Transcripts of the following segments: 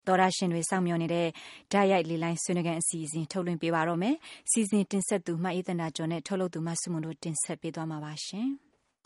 သောရရှင်တွေစောင့်မျှော်နေတဲ့ဓာတ်ရိုက်လေလိုင်းဆွေးနွေးခန်းအစီအစဉ်ထုတ်လွှင့်ပေးပါတော့မယ်။စီစဉ်တင်ဆက်သူမအေးသန္တာကျော်နဲ့ထုတ်လုပ်သူမဆုမွန်တို့တင်ဆက်ပေးသွားမှာပါရှင်။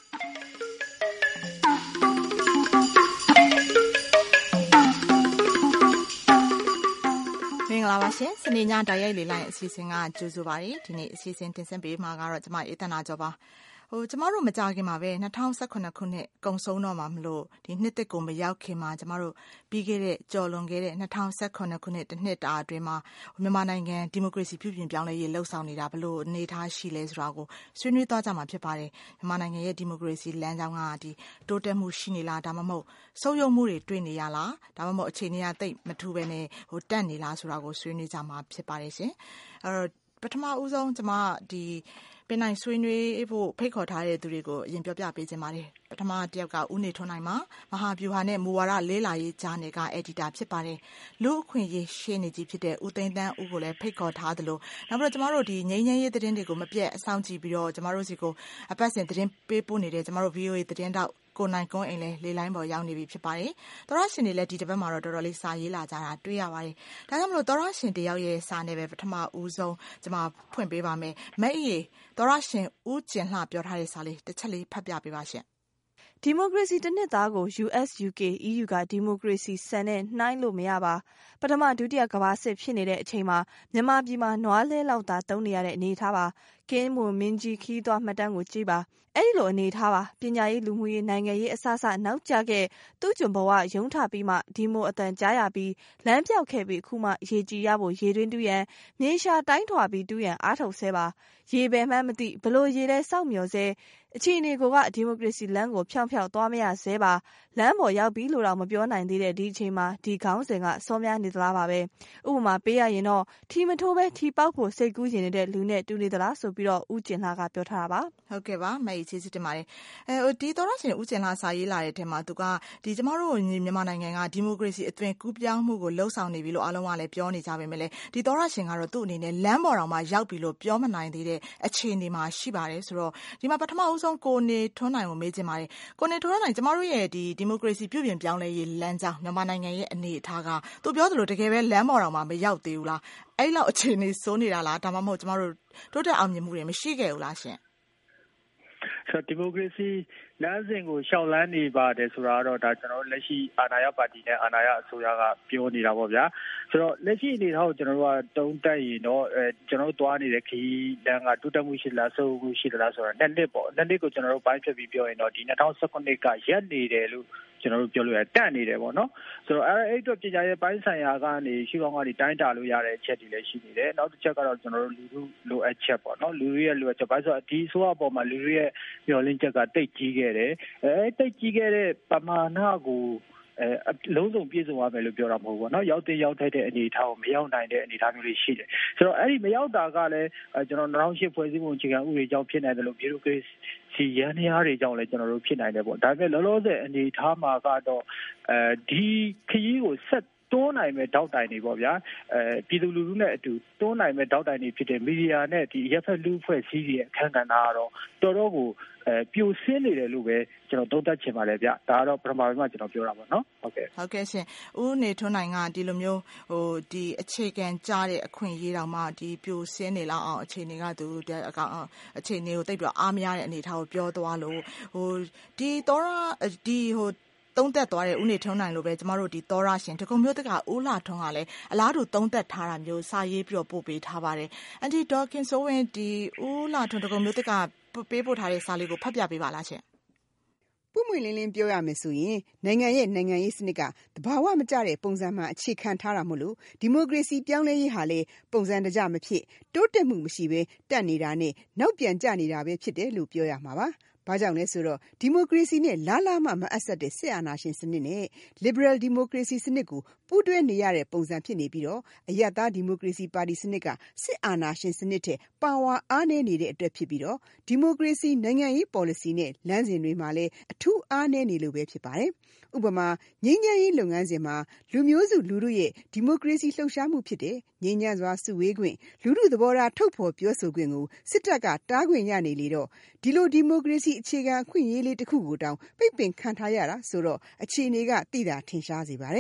မင်္ဂလာပါရှင်စနေညဓာတ်ရိုက်လေလိုင်းအစီအစဉ်ကကြိုဆိုပါရစေဒီနေ့အစီအစဉ်တင်ဆက်ပေးမှာကတော့ကျွန်မအေးသန္တာကျော်ပါကျမတို့မကြခင်မှာပဲ2018ခုနှစ်ကုန်ဆုံးတော့မှာမလို့ဒီနှစ်သက်ကိုမရောက်ခင်မှာကျမတို့ပြီးခဲ့တဲ့ကြော်လွန်ခဲ့တဲ့2018ခုနှစ်တစ်နှစ်တာအတွင်းမှာမြန်မာနိုင်ငံဒီမိုကရေစီပြုပြင်ပြောင်းလဲရေးလှုပ်ဆောင်နေတာဘလို့အနေထားရှိလဲဆိုတာကိုဆွေးနွေးသွားကြမှာဖြစ်ပါတယ်မြန်မာနိုင်ငံရဲ့ဒီမိုကရေစီလမ်းကြောင်းကဒီတိုးတက်မှုရှိနေလားဒါမှမဟုတ်ဆုတ်ယုတ်မှုတွေတွေ့နေရလားဒါမှမဟုတ်အခြေအနေကတိတ်မထူးပဲနဲ့တက်နေလားဆိုတာကိုဆွေးနွေးကြမှာဖြစ်ပါတယ်ရှင်အဲ့တော့ပထမဦးဆုံးကျမဒီပင်နိုင်ဆွေးနွေးဖို့ဖိတ်ခေါ်ထားတဲ့သူတွေကိုအရင်ပြောပြပေးခြင်းပါတယ်ပထမတစ်ယောက်ကဦးနေထွန်းနိုင်မှာမဟာဗျူဟာနဲ့မူဝါဒလေးလာရေးဂျာနယ်ကအက်ဒီတာဖြစ်ပါတယ်လူအခွင့်အရေးရှင်းနေကြီးဖြစ်တဲ့ဦးသိန်းသန်းဦးကိုလည်းဖိတ်ခေါ်ထားသလိုနောက်ပြီးတော့ကျမတို့ဒီငြိမ်းချမ်းရေးသတင်းတွေကိုမပြတ်အဆောင်ကြည့်ပြီးတော့ကျမတို့စီကိုအပတ်စဉ်သတင်းပေးပို့နေတဲ့ကျမတို့ VOA သတင်းတောက်ကိုနိုင်ကွန်းအိမ်လည်းလေလိုင်းပေါ်ရောက်နေပြီဖြစ်ပါတယ်။သောရရှင်တွေလည်းဒီတစ်ပတ်မှာတော့တော်တော်လေးစာရေးလာကြတာတွေ့ရပါတယ်။ဒါကြောင့်မလို့သောရရှင်တယောက်ရဲ့စာနဲ့ပဲပထမဦးဆုံးကျွန်မဖွင့်ပေးပါမယ်။မအေးသောရရှင်ဦးကျင်လှပြောထားတဲ့စာလေးတစ်ချက်လေးဖတ်ပြပေးပါရှင်။ဒီမိုကရေစီတစ်နှစ်သားကို US UK EU ကဒီမိုကရေစီစံနဲ့နှိုင်းလို့မရပါပထမဒုတိယကမ္ဘာစစ်ဖြစ်နေတဲ့အချိန်မှာမြန်မာပြည်မှာနွားလဲလောက်သာတုံးနေရတဲ့အနေထားပါကင်းမွန်မင်းကြီးခီးသွားမှတ်တမ်းကိုကြည့်ပါအဲ့ဒီလိုအနေထားပါပညာရေးလူမှုရေးနိုင်ငံရေးအစအစနောက်ကျခဲ့သူ့ကျွန်ဘဝရုံးထပြီးမှဒီမိုအတန်ကြားရပြီးလမ်းပြောက်ခဲ့ပြီးခုမှရေကြည်ရဖို့ရေတွင်းတူးရန်မြေရှာတိုင်းထွာပြီးတူးရန်အားထုတ်ဆဲပါရေပဲမှန်းမသိဘလို့ရေလဲစောက်မျော်ဆဲအခြေအနေကဒီမိုကရေစီလမ်းကိုဖြောင်းဖြောင်းသွားမရဆဲပါလမ်းပေါ်ရောက်ပြီလို့တော့မပြောနိုင်သေးတဲ့ဒီအချိန်မှာဒီခေါင်းစဉ်ကစောများနေသလားပါပဲဥပမာပေးရရင်တော့ထီမထိုးပဲထီပေါက်ဖို့စိတ်ကူးရင်နေတဲ့လူနဲ့တူနေသလားဆိုပြီးတော့ဦးကျင်လှကပြောထားတာပါဟုတ်ကဲ့ပါမအေးချစ်တင်ပါတယ်ဒီသောရရှင်ဦးကျင်လှစာရေးလာတဲ့အထက်မှာသူကဒီကျမတို့မြန်မာနိုင်ငံကဒီမိုကရေစီအသွင်ကူးပြောင်းမှုကိုလှုပ်ဆောင်နေပြီလို့အားလုံးကလည်းပြောနေကြပါမယ်လေဒီသောရရှင်ကတော့သူ့အနေနဲ့လမ်းပေါ်တော်မှာရောက်ပြီလို့ပြောမနိုင်သေးတဲ့အခြေအနေမှာရှိပါတယ်ဆိုတော့ဒီမှာပထမဦးဆုံးကိုနေထွန်းနိုင်ကိုမေးချင်ပါတယ်ကိုနေထွန်းနိုင်ကျမတို့ရဲ့ဒီမိုကရေစီပြုပြင်ပြောင်းလဲရေးလမ်းကြောင်းမြန်မာနိုင်ငံရဲ့အနေအထားကသူပြောသလိုတကယ်ပဲလမ်းပေါ်တော်မှာမရောက်သေးဘူးလားအဲ့လောက်အခြေအနေစိုးနေတာလားဒါမှမဟုတ်ကျမတို့တိုးတက်အောင်မြင်မှုတွေမရှိခဲ့ဘူးလားရှင်ဆိုတော့ဒီမိုကရေစီလမ်းစဉ်ကိုရှောက်လန်းနေပါတယ်ဆိုတာတော့ဒါကျွန်တော်တို့လက်ရှိအာဏာရပါတီနဲ့အာဏာရအစိုးရကပြောနေတာပေါ့ဗျာဆိုတော့လက်ရှိအနေထားကိုကျွန်တော်တို့ကတုံးတက်ရင်တော့ကျွန်တော်တို့သွားနေတဲ့ခရီးလမ်းကတိုးတက်မှုရှိလားဆိုးမှုရှိလားဆိုတာနှစ်နှစ်ပေါ့နှစ်နှစ်ကိုကျွန်တော်တို့ပိုင်းဖြတ်ပြီးပြောရင်တော့ဒီ2019ကရက်နေတယ်လို့ကျွန်တော်တို့ပြောလို့ရတက်နေတယ်ပေါ့နော်ဆိုတော့အဲ့အတွက်ပညာရေးပိုင်းဆိုင်ရာကနေရှိကောင်းကနေတိုင်းတာလို့ရတဲ့အချက်တွေလည်းရှိနေတယ်နောက်တစ်ချက်ကတော့ကျွန်တော်တို့လူထုလိုအပ်ချက်ပေါ့နော်လူတွေရဲ့လိုအပ်ချက်ဘာလို့ဆိုတော့ဒီအစိုးရအပေါ်မှာလူတွေရဲ့မျှော်လင့်ချက်ကတိတ်ကြီးခဲ့တယ်တိတ်ကြီးခဲ့တဲ့ပမာဏကိုလုံးစုံပြည့်စုံရမယ်လို့ပြောတာမဟုတ်ဘူးเนาะရောက်တဲ့ရောက်ထိုက်တဲ့အနေအထားကိုမရောက်နိုင်တဲ့အနေအထားမျိုးတွေရှိတယ်ဆိုတော့အဲ့ဒီမရောက်တာကလည်းကျွန်တော်2008ဖွဲ့စည်းပုံအခြေခံဥပဒေကြောင့်ဖြစ်နိုင်တယ်လို့ဗျူရိုကရေစီရန်ရာတွေကြောင့်လည်းကျွန်တော်တို့ဖြစ်နိုင်တယ်ပေါ့ဒါပေမဲ့လောလောဆယ်အနေအထားမှာကတော့ဒီခရီးကိုဆက်တွန်းနိုင်မဲ့တောက်တိုင်တွေပေါ့ဗျာပြည်သူလူထုနဲ့အတူတွန်းနိုင်မဲ့တောက်တိုင်တွေဖြစ်တဲ့မီဒီယာနဲ့ဒီရက်ဖက်လူဖွဲ့စည်းရဲ့အခမ်းကဏ္ဍကတော့တော်တော်ကိုပြိုဆင်းနေတယ်လို့ပဲကျွန်တော်သုံးသပ်ချင်ပါတယ်ဗျဒါကတော့ပထမပိုင်းမှာကျွန်တော်ပြောတာပါเนาะဟုတ်ကဲ့ရှင်ဦးနေထွန်းနိုင်ကဒီလိုမျိုးဒီအခြေခံကြားတဲ့အခွင့်အရေးတောင်မှဒီပြိုဆင်းနေလောက်အောင်အခြေအနေကသူအခြေအနေကိုတိတ်ပြီးအားမရတဲ့အနေအထားကိုပြောသွားလို့ဒီတော့ဒီသုံးသက်သွားတဲ့ဦးနေထွန်းနိုင်လိုပဲကျမတို့ဒီသောရရှင်တကုံမျိုးတက်ကဦးလာထွန်းကလည်းအလားတူသုံးသက်ထားတာမျိုးစာရေးပြီးတော့ပို့ပေးထားပါတယ်အန်တီဒေါခင်ဆိုဝင်ဒီဦးလာထွန်းတကုံမျိုးတက်ကပေးပို့ထားတဲ့စာလေးကိုဖတ်ပြပေးပါလားရှင်ပွင့်ပွင့်လင်းလင်းပြောရမယ်ဆိုရင်နိုင်ငံရေးစနစ်ကတဘာဝမကျတဲ့ပုံစံမှအခြေခံထားတာမို့လို့ဒီမိုကရေစီပြောင်းလဲရေးဟာလေပုံစံတကျမဖြစ်တိုးတက်မှုမရှိဘဲတက်နေတာနဲ့နောက်ပြန်ကျနေတာပဲဖြစ်တယ်လို့ပြောရမှာပါဘာကြောင့်လဲဆိုတော့ဒီမိုကရေစီနဲ့လားလားမှမအပ်ဆက်တဲ့စစ်အာဏာရှင်စနစ်နဲ့ liberal democracy စနစ်ကိုပူးတွဲနေရတဲ့ပုံစံဖြစ်နေပြီးတော့အရပ်သားဒီမိုကရေစီပါတီစနစ်ကစစ်အာဏာရှင်စနစ်ထက်ပါဝါအားနည်းနေတဲ့အတွက်ဖြစ်ပြီးတော့ဒီမိုကရေစီနိုင်ငံရေး policy နဲ့လမ်းစဉ်တွေမှာလည်းအထူးအားနည်းနေလို့ပဲဖြစ်ပါတယ်ဥပမာငြိမ်းချမ်းရေးလုပ်ငန်းစဉ်မှာလူမျိုးစုလူထုရဲ့ဒီမိုကရေစီလှုပ်ရှားမှုဖြစ်တဲ့ငြိမ်းချမ်းစွာစုဝေးခွင့်လူထုသဘောထားထုတ်ဖော်ပြောဆိုခွင့်ကိုစစ်တပ်ကတားခွင့်ရနေလေတော့ဒီလိုဒီမိုကရေစီအခြေခံအခွင့်အရေးလေးတစ်ခုကိုတောင်ပိတ်ပင်ခံထားရတာဆိုတော့အခြေအနေကသိတာထင်ရှားစေပါတယ်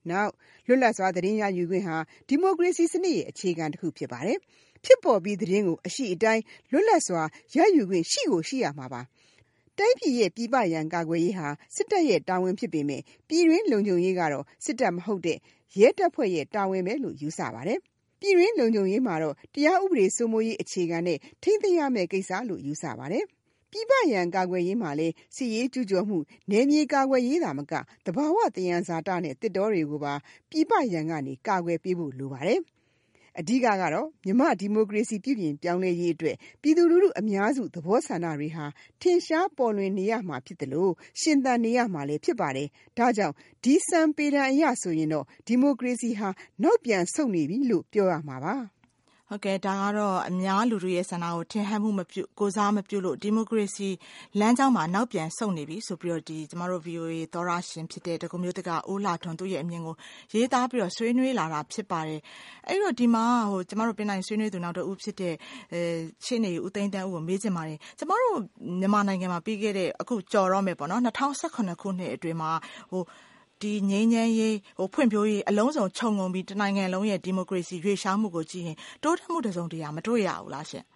နောက်လွတ်လပ်စွာသတင်းရယူခွင့်ဟာဒီမိုကရေစီစနစ်ရဲ့အခြေခံတစ်ခုဖြစ်ပါတယ်ဖြစ်ပေါ်ပြီးသတင်းကိုအရှိအတိုင်းလွတ်လပ်စွာရယူခွင့်ရှိကိုရှိရမှာပါတိုင်းပြည်ရဲ့ပြည်ပရန်ကာကွယ်ရေးဟာစစ်တပ်ရဲ့တာဝန်ဖြစ်ပေမဲ့ပြည်တွင်းလုံခြုံရေးကတော့စစ်တပ်မဟုတ်တဲ့ရဲတပ်ဖွဲ့ရဲ့တာဝန်ပဲလို့ယူဆပါတယ်ပြည်တွင်းလုံခြုံရေးမှာတော့တရားဥပဒေစိုးမိုးရေးအခြေခံနဲ့ထိန်းသိမ်းရမယ့်ကိစ္စလို့ယူဆပါတယ်ပြည်ပရန်ကာကွယ်ရေးမှာလည်းစစ်ရေးကျူးကျော်မှုနယ်မြေကာကွယ်ရေးသာမကတဘာဝသယံဇာတနဲ့တစ်တောတွေကိုပါပြည်ပရန်ကနေကာကွယ်ပေးဖို့လိုပါတယ်အဓိကကတော့မြန်မာဒီမိုကရေစီပြုပြင်ပြောင်းလဲရေးအတွက်ပြည်သူလူထုအများစုသဘောဆန္ဒတွေဟာထင်ရှားပေါ်လွင်နေရမှာဖြစ်တယ်လို့ရှင်သန်နေရမှာလည်းဖြစ်ပါတယ်။ဒါကြောင့်ဒီစံပေတံအရဆိုရင်တော့ဒီမိုကရေစီဟာနောက်ပြန်ဆုတ်နေပြီလို့ပြောရမှာပါ။ဟုတ်ကဲ့ဒါကတော့အများလူထုရဲ့ဆန္ဒကိုထင်ဟပ်မှုမပြုကိုစားမပြုလို့ဒီမိုကရေစီလမ်းကြောင်းမှာနောက်ပြန်ဆုတ်နေပြီဆိုပြီးတော့ကျမတို့ VOA သောရရှင်ဖြစ်တဲ့တကုမျိုးတကအိုးလာထွန်းသူ့ရဲ့အမြင်ကိုရေးသားပြီးတော့ဆွေးနွေးလာတာဖြစ်ပါတယ်အဲ့တော့ဒီမှာကျမတို့ပြင်နိုင်ဆွေးနွေးသူနောက်တစ်ဦးဖြစ်တဲ့ရှင်းနေဦးသိန်းတန်းဦးကိုမေးချင်ပါတယ်ကျမတို့မြန်မာနိုင်ငံမှာပြီးခဲ့တဲ့အခုကြော်တော့မယ်ပေါ့နော်2018ခုနှစ်အတွင်းမှာဒီငြိမ်းချမ်းရေးဖွံ့ဖြိုးရေးအလုံးစုံခြုံငုံပြီးတနိုင်ငံလုံးရဲ့ဒီမိုကရေစီရွေ့လျားမှုကိုကြည့်ရင်တိုးတက်မှုတစုံတရာမတွေ့ရဘူးလားရှင်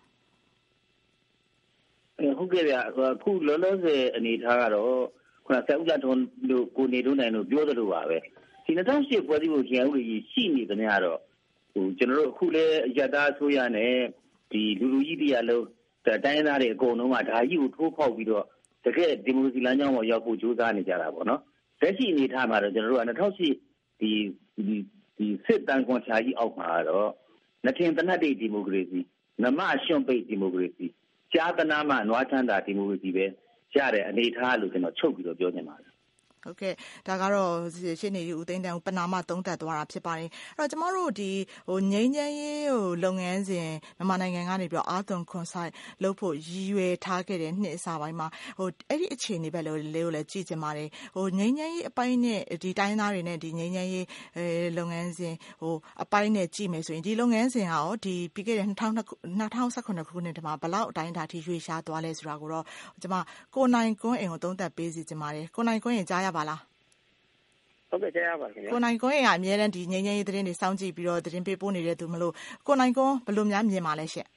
ဟုတ်ကဲ့ဗျအခုလောလောဆယ်အနေထားကတော့ခုနဆက်ဦးလာထွန်းတို့ကိုနေတို့နိုင်တို့ပြောသလိုပါပဲဒီ2008ဖွဲ့စည်းပုံအခြေခံဥပဒေကြီးရှိနေတဲ့နေရာတော့ကျွန်တော်တို့အခုလဲရတအစိုးရနဲ့ဒီလူကြီးတရားလုံးတိုင်းသားတွေအကုန်လုံးကဒါကြီးကိုထိုးဖောက်ပြီးတော့တကယ်ဒီမိုကရေစီလမ်းကြောင်းပေါ်ရောက်ဖို့ကြိုးစားနေကြတာပေါ့နော်လက်ရှိအနေထားမှာတော့ကျွန်တော်တို့က2008ဒီစစ်တမ်းကွန်ချာကြီးအောက်မှာတော့နှထင်တနတ်တဲ့ဒီမိုကရေစီနမရှွန့်ပိတ်ဒီမိုကရေစီကြားသနာမှနွားချမ်းသာဒီမိုကရေစီပဲရတဲ့အနေထားလို့ကျွန်တော်ချုပ်ပြီးတော့ပြောနေပါတယ်ဟုတ်ကဲ့ဒါကတော့ရှင်းနေဦးသိန်းတန်းပနာမသုံးသပ်သွားတာဖြစ်ပါတယ်အဲ့တော့ကျမတို့ဒီငိမ့်ချမ်းရေးလုပ်ငန်းစဉ်မြန်မာနိုင်ငံကနေပြီးတော့အာသွန်ခွန်ဆိုင်လုပ်ဖို့ရည်ရွယ်ထားခဲ့တဲ့နှစ်အစပိုင်းမှာအဲ့ဒီအခြေအနေပဲလို့လည်းကြည့်ကြပါတယ်ငိမ့်ချမ်းရေးအပိုင်းနဲ့ဒီတိုင်းသားတွေနဲ့ဒီငိမ့်ချမ်းရေးလုပ်ငန်းစဉ်အပိုင်းနဲ့ကြည့်မယ်ဆိုရင်ဒီလုပ်ငန်းစဉ်ကရောဒီပြီးခဲ့တဲ့2019ခုနှစ်မှာဘလောက်အတိုင်းအတာထိရွေ့ရှားသွားလဲဆိုတာကိုတော့ကျမကိုနိုင်ကွန်းအိမ်ကိုသုံးသပ်ပေးစီချင်ပါတယ်ကိုနိုင်ကွန်းရင်ကြားရပါလားဟုတ်ကဲ့ကြားရပါခင်ဗျာကိုနိုင်ကွန်းရဲ့အမြဲတမ်းဒီငိမ့်ငိမ့်ရေးသတင်းတွေစောင့်ကြည့်ပြီးတော့သတင်းပေးပို့နေတဲ့သူမလို့ကိုနိုင်ကွန်းဘယ်လိုများမြင်ပါလဲရှင့်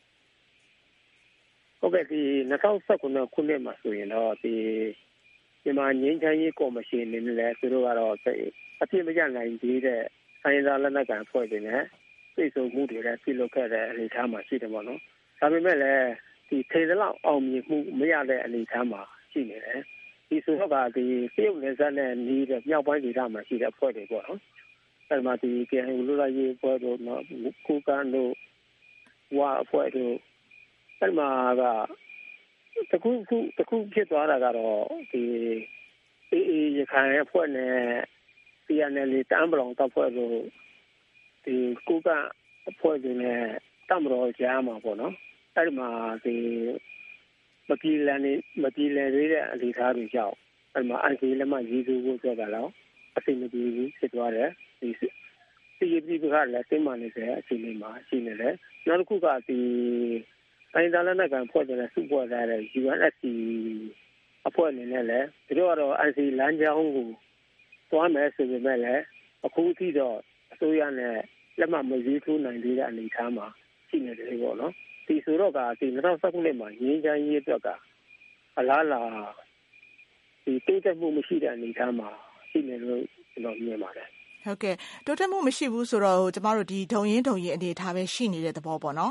ဟုတ်ကဲ့ဒီ2019ခုနှစ်မှာဆိုရင်တော့ဒီမြန်မာငိမ့်ချမ်းရေးကော်မရှင်အနေနဲ့လည်းသူတို့ကတော့အပြည့်မကျနိုင်သေးတဲ့ဆိုင်ရာလက်နက်ကန်ဖွဲ့တွေနဲ့ပြည်စုံမှုတွေလည်းပြုလုပ်ခဲ့တဲ့အနေအထားမှာရှိတယ်ပေါ့နော်ဒါပေမဲ့လည်းဒီထေသလောက်အောင်မြင်မှုမရတဲ့အနေအထားမှာရှိနေတယ်ဒီဆိုတော့ကဒီတရုတ်နယ်စပ်နဲ့နီးတဲ့မြောက်ပိုင်းဒေသမှာရှိတဲ့အဖွဲ့တွေပေါ့နော်အဲဒီမှာဒီKNUလူလာရေးအဖွဲ့တို့နော်ကိုကန်တို့ဝါအဖွဲ့တို့အဲဒီမှာကတခုဖြစ်သွားတာကတော့ဒီအေးရခိုင်အဖွဲ့နဲ့ PNL တမ်းပလောင်တပ်ဖွဲ့တို့ဒီကိုကန်အဖွဲ့တွေနဲ့တမ်းပလောင်ကြားမှာပေါ့နော်အဲဒီမှာဒီမပြည်လည်သေးတဲ့အနေအထားတွေကြောင့်အဲဒီမှာICAလက်မှတ်ရေးထိုးဖို့ဆိုတာတော့အဆင်မပြေဘူးဖြစ်သွားတယ်ဒီပြည်ပကလည်းသိမှန်နေတဲ့အခြေအနေမှာရှိနေတယ်နောက်တစ်ခုကဒီတိုင်းဒေသနဲ့ကံဖွဲ့တဲ့စုဖွဲ့ထားတဲ့ UNSC အဖွဲ့အနေနဲ့လည်းသူတို့ကတော့ ICA လမ်းကြောင်းကိုသွားမယ်ဆိုပေမဲ့လည်းအခုထိတော့အစိုးရနဲ့လက်မှတ်မရေးထိုးနိုင်သေးတဲ့အနေအထားမှာရှိနေတယ်ပေါ့နော်ဒီဆိုတော့ကဒီ2019ခုနှစ်မှာငင်းချမ်းရေးအတွက်ကအလားလာဒီတိုးတက်မှုမရှိတဲ့အနေအထားမှာရှိနေလို့ကျွန်တော်မြင်ပါတယ်ဟုတ်ကဲ့တိုးတက်မှုမရှိဘူးဆိုတော့ကျမတို့ဒီဒုံရင်အနေအထားပဲရှိနေတဲ့သဘောပေါ့နော်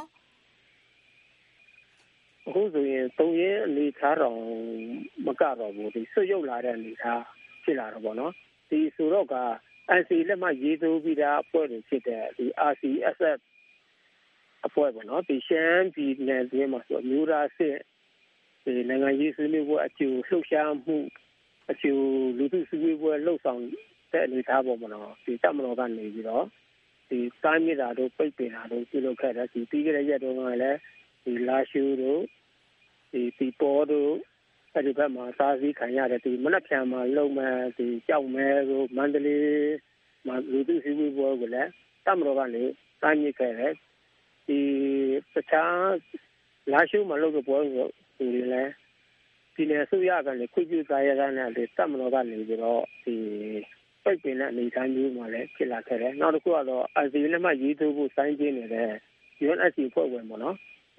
အခုဆိုရင်ဒုံရင်အနေအထားတော့မကတော့ဘူးဒီဆွတ်ရုပ်လာတဲ့အနေအထားဖြစ်လာတော့ပေါ့နော်ဒီဆိုတော့က ICA လက်မှတ်ရေးထိုးပြီးသားအဖွဲ့တွေဖြစ်တဲ့ဒီ RCSS အဖွဲ့ပေါ့နော်ဒီရှမ်းပြည်နယ်တွင်းမှာဆိုမျိုးသားစစ်ဒီနိုင်ငံရေးဆွေးနွေးပွဲအကျိုးလှုပ်ရှားမှုအကျိုးလူထုဆွေးနွေးပွဲလှုပ်ဆောင်တဲ့အနေအထားပေါ့မနော်ဒီတပ်မတော်ကနေပြီးတော့ဒီတိုင်းမြစ်တာတို့ပိတ်ပင်တာတို့ပြုလုပ်ခဲ့တဲ့ဒီပြီးခဲ့တဲ့ရက်တုန်းကလည်းဒီလာရှူတို့ဒီပေါ်တို့အဲဒီဘက်မှာစားစည်းခံရတဲ့ဒီမနက်ဖြန်မှာလုံမဲ့ဒီကြောက်မဲတို့မန္တလေးမှာလူထုဆွေးနွေးပွဲကိုလည်းတပ်မတော်ကနေတိုင်းမြစ်ခဲ့တယ်ဒီတခြားလာရှုမှာလုပ်တဲ့ပွဲကိုဒီလည်းဒီနယ်ဆိုရကလည်းခွင့်ပြုသားရတဲ့နဲ့တပ်မတော်ကနေပြီးတော့ဒီပိတ်ပင်တဲ့အနေအထားမျိုးမှာလည်းဖြစ်လာခဲ့တယ်။နောက်တစ်ခုကတော့ NCA လက်မှတ်ရေးထိုးဖို့စိုင်းပြင်းနေတဲ့ UNSC အဖွဲ့ဝင်ပေါ့နော်။ဒီ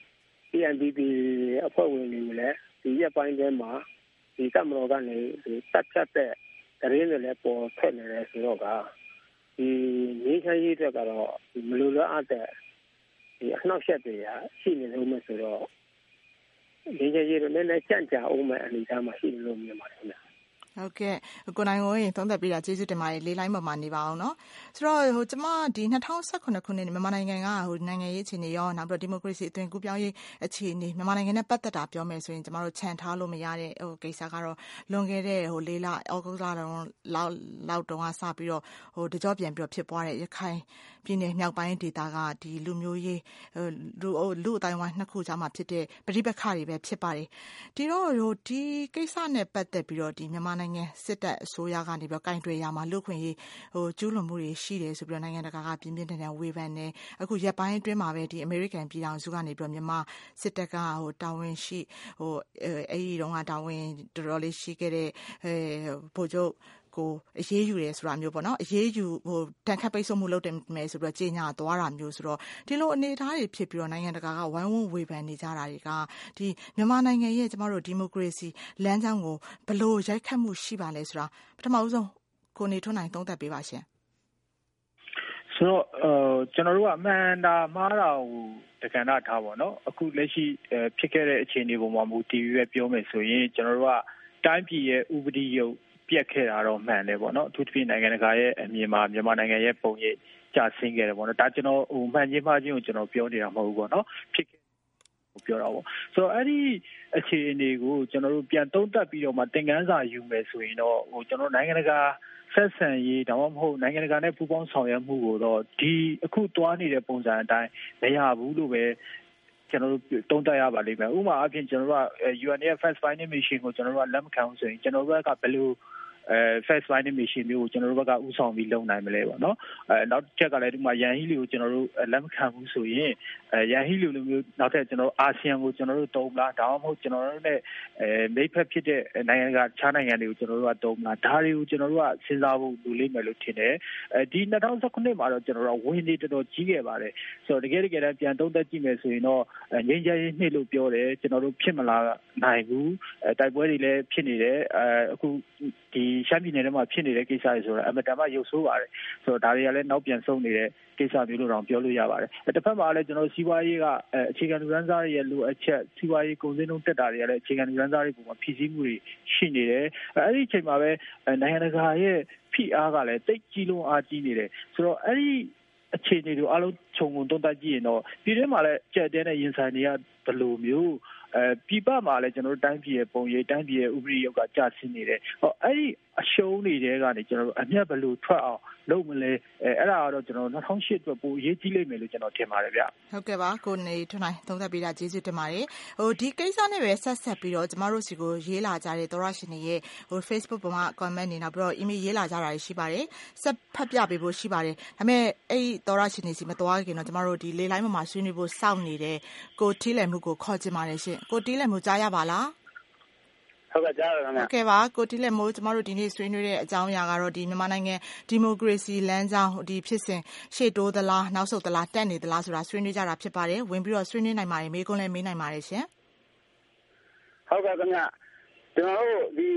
CNDP အဖွဲ့ဝင်တွေလည်းဒီရက်ပိုင်းထဲမှာဒီတပ်မတော်ကနေဒီတပ်ဖြတ်တဲ့သတင်းတွေလည်းပေါ်ထွက်နေတယ်ဆိုတော့ဒီငြိမ်းချမ်းရေးအတွက်ကတော့မလိုလားအပ်တဲ့ဒီအနှောက်အယှက်တွေရှိနေလို့မှဆိုတော့ငြိမ်းချမ်းရေးတော့လည်းကြံ့ကြာအောင်မဲ့အနေအထားမှာရှိနေလို့မြင်ပါတယ်ခင်ဗျာဟုတ်ကဲ့ကိုနိုင်ဝင်းသုံးသပ်ပြီးတာကျေးဇူးတင်ပါတယ်လေးလိုင်းပေါ်မှာနေပါအောင်เนาะဆိုတော့ကျမဒီ2018ခုနှစ်မြန်မာနိုင်ငံကနိုင်ငံရေးအခြေအနေရောနောက်ပြီးတော့ဒီမိုကရေစီအသွင်ကူးပြောင်းရေးအခြေအနေမြန်မာနိုင်ငံနဲ့ပတ်သက်တာပြောမယ်ဆိုရင်ကျမတို့ခြံထားလို့မရတဲ့ကိစ္စကတော့လွန်ခဲ့တဲ့4လဩဂုတ်လလောက်တုန်းကစပြီးတော့တကြောပြန်ပြီးတော့ဖြစ်ပွားတဲ့ရခိုင်ပြည်နယ်မြောက်ပိုင်းဒေသကဒီလူမျိုးရေးလူအတိုင်းဝိုင်းနှစ်ခုကြားမှာဖြစ်တဲ့ပဋိပက္ခတွေပဲဖြစ်ပါတယ်ဒီတော့ဒီကိစ္စနဲ့ပတ်သက်ပြီးတော့ဒီမြန်မာနိုင်ငံစစ်တပ်အစိုးရကနေပြီးတော့ကင်တွယ်ရမှာလူခွင့်ရေးကျူးလွန်မှုတွေရှိတယ်ဆိုပြီးတော့နိုင်ငံတကာကပြင်းပြင်းထန်ထန်ဝေဖန်နေအခုရက်ပိုင်းအတွင်းမှာပဲဒီအမေရိကန်ပြည်ထောင်စုကနေပြီးတော့မြန်မာစစ်တပ်ကတာဝန်ရှိအဲဒီတုန်းကတာဝန်တော်တော်လေးရှိခဲ့တဲ့ဗိုလ်ချုပ်ကိုအရေးယူတယ်ဆိုတာမျိုးပေါ့နော်အရေးယူတန်ခတ်ပိတ်ဆို့မှုလုပ်တယ်မယ်ဆိုပြီးတော့ကြေညာသွားတာမျိုးဆိုတော့ဒီလိုအနေအထားတွေဖြစ်ပြီးတော့နိုင်ငံတကာကဝိုင်းဝန်းဝေဖန်နေကြတာတွေကဒီမြန်မာနိုင်ငံရဲ့ကျမတို့ဒီမိုကရေစီလမ်းကြောင်းကိုဘယ်လိုရိုက်ခတ်မှုရှိပါလဲဆိုတာပထမဦးဆုံးကိုနေထွန်းနိုင်သုံးသပ်ပေးပါရှင်ဆိုတော့ကျွန်တော်တို့ကအမှန်တာမှားတာကိုတက္ကနာထားပါတော့အခုလက်ရှိဖြစ်ခဲ့တဲ့အခြေအနေပုံမှာမူတည်ပြီးပြောမယ်ဆိုရင်ကျွန်တော်တို့ကတိုင်းပြည်ရဲ့ဥပဒေရုပ်ပြက်ခဲ့တာတော့မှန်တယ်ပေါ့နော်အထူးသဖြင့်နိုင်ငံတကာရဲ့အမြင်မှာမြန်မာနိုင်ငံရဲ့ပုံရိပ်ကျဆင်းခဲ့တယ်ပေါ့နော်ဒါကျွန်တော်မှန်ချင်းမှားချင်းကိုကျွန်တော်ပြောနေတာမဟုတ်ဘူးပေါ့နော်ဖြစ်ခဲ့ပြောတာပေါ့ဆိုတော့အဲ့ဒီအခြေအနေကိုကျွန်တော်တို့ပြန်သုံးသပ်ပြီးတော့မှသင်ခန်းစာယူမယ်ဆိုရင်တော့ကျွန်တော်နိုင်ငံတကာဆက်ဆံရေးဒါမှမဟုတ်နိုင်ငံတကာနဲ့ပူးပေါင်းဆောင်ရွက်မှုကိုတော့ဒီအခုတွားနေတဲ့ပုံစံအတိုင်းမရဘူးလို့ပဲကျွန်တော်တို့တုံးတက်ရပါလိမ့်မယ်ဥပမာအဖြစ်ကျွန်တော်တို့က UN ရဲ့ First Finding Mission ကိုကျွန်တော်တို့ကလက်မခံဘူးဆိုရင်ကျွန်တော်တို့ကဘယ်လိုFirst Finding Mission မျိုးကိုကျွန်တော်တို့ဘက်ကဥဆောင်ပြီးလုပ်နိုင်မလဲပေါ့နော်နောက်တစ်ချက်ကလည်းဒီမှာရန်ဟီလီကိုကျွန်တော်တို့လက်မခံဘူးဆိုရင်ရန်ဟီလီလိုမျိုးနောက်ထပ်ကျွန်တော်တို့အာဆီယံကိုကျွန်တော်တို့တုံးလားဒါမှမဟုတ်ကျွန်တော်တို့နဲ့မိတ်ဖက်ဖြစ်တဲ့နိုင်ငံကခြားနိုင်ငံတွေကိုကျွန်တော်တို့ကတုံးလားဒါတွေကိုကျွန်တော်တို့ကစဉ်းစားဖို့လိုလိမ့်မယ်လို့ထင်တယ်ဒီ2019မှာတော့ကျွန်တော်တို့ဝင်နေတော်တော်ကြီးခဲ့ပါတယ်ဆိုတော့တကယ်တမ်းပြန်သုံးသပ်ကြည့်မယ်ဆိုရင်တော့ငြိမ်းချမ်းရေးနှစ်လို့ပြောတယ်ကျွန်တော်တို့ဖြစ်မလာနိုင်ဘူးတိုက်ပွဲတွေလည်းဖြစ်နေတယ်အခုဒီရှမ်းပြည်နယ်ထဲမှာဖြစ်နေတဲ့ကိစ္စတွေဆိုတော့အမတန်မှရုပ်ဆိုးပါတယ်ဆိုတော့ဒါတွေကလည်းနောက်ပြန်ဆုံးနေတဲ့ကိစ္စမျိုးလို့တော့ပြောလို့ရပါတယ်တစ်ဖက်မှာလည်းကျွန်တော်စီးပွားရေးကအခြေခံလူတန်းစားတွေရဲ့လိုအပ်ချက်စီးပွားရေးကုန်စည်နှုန်းတက်တာတွေကလည်းအခြေခံလူတန်းစားတွေပုံမှာဖြည့်ဆည်းမှုတွေရှိနေတယ်အဲ့ဒီအချိန်မှာပဲနိုင်ငံတကာရဲ့ဖိအားကလည်းတိတ်ကြီးလုံးအားကြီးနေတယ်ဆိုတော့အဲ့ဒီအခြေအနေတွေအလုံးခြုံငုံသုံးသပ်ကြည့်ရင်တော့ပြည်တွင်းမှာလည်းကြက်တဲနဲ့ရင်ဆိုင်နေရဘယ်လိုမျိုးပြပမှာလည်းကျွန်တော်တို့တိုင်းပြည်ရဲ့ပုံရိပ်တိုင်းပြည်ရဲ့ဥပဒေရုပ်ကကျဆင်းနေတယ်ဟောအဲ့ဒီအရှုံးတွေတဲကနေကျွန်တော်တို့အမျက်ဘယ်လိုထွက်အောင်လုပ်မလဲအဲ့ဒါကတော့ကျွန်တော်2008အတွက်ပိုအရေးကြီးလိမ့်မယ်လို့ကျွန်တော်ထင်ပါတယ်ဗျဟုတ်ကဲ့ပါကိုနေထွန်းနိုင်သုံးသပ်ပေးတာကျေးဇူးတင်ပါတယ်ဒီကိစ္စနဲ့ပဲဆက်ပြီးတော့ကျမတို့စီကိုရေးလာကြတဲ့သောရရှင်တွေရဲ့Facebook ပေါ်မှာ comment နေနောက်ပြီးတော့ email ရေးလာကြတာရှိပါတယ်ဆက်ဖတ်ပြပေးဖို့ရှိပါတယ်ဒါပေမဲ့အဲ့ဒီသောရရှင်တွေစီမသွားခင်တော့ကျမတို့ဒီလေးလိုင်းပေါ်မှာဆွေးနွေးဖို့စောင့်နေတဲ့ကိုထီးလည်မှုကိုခေါ်ချင်ပါတယ်ရှင်ကိုတီးလက်မိုးကြားရပါလားဟုတ်ကဲ့ကြားရပါမယ်ဟုတ်ကဲ့ပါကိုတီးလက်မိုးကျမတို့ဒီနေ့ဆွေးနွေးတဲ့အကြောင်းအရာကတော့ဒီမြန်မာနိုင်ငံဒီမိုကရေစီလမ်းကြောင်းဒီဖြစ်စဉ်ရှေ့တိုးသလားနောက်ဆုတ်သလားတက်နေသလားဆိုတာဆွေးနွေးကြတာဖြစ်ပါတယ်ဝင်ပြီးတော့ဆွေးနွေးနိုင်ပါတယ်မေးခွန်းလည်းမေးနိုင်ပါတယ်ရှင်ဟုတ်ကဲ့ခင်ဗျကျွန်တော်တို့ဒီ